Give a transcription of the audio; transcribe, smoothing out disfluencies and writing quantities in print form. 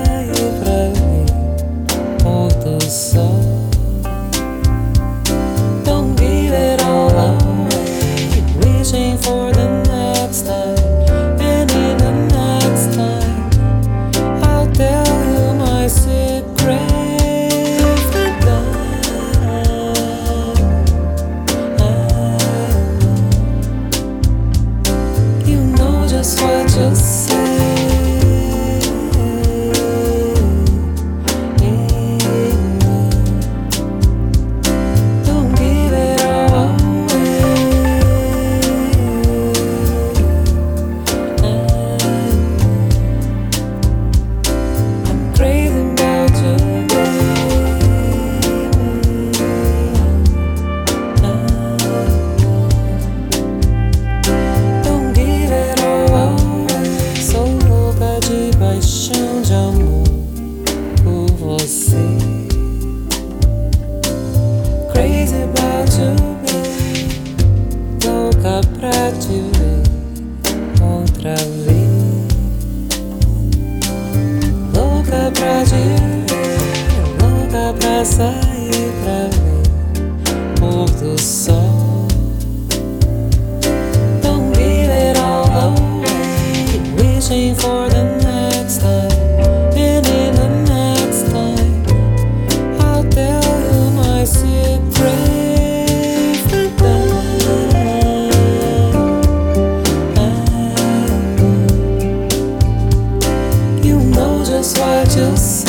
sair pra ver pôr do sol. Don't give it all away, wishing for the next time. And in the next time, I'll tell you my secret. You know just what you say. Don't give it all away. I'm crazy about you, Don't give it all away. Sou louca de paixão, de amor por você. Crazy about you, babe. Louca pra te ver outra vez. Louca pra te ver, louca pra sair pra ver pôr do sol. Don't give it all away, wishing for the next time. And in the next time, I'll tell you my secret. You know just what you say.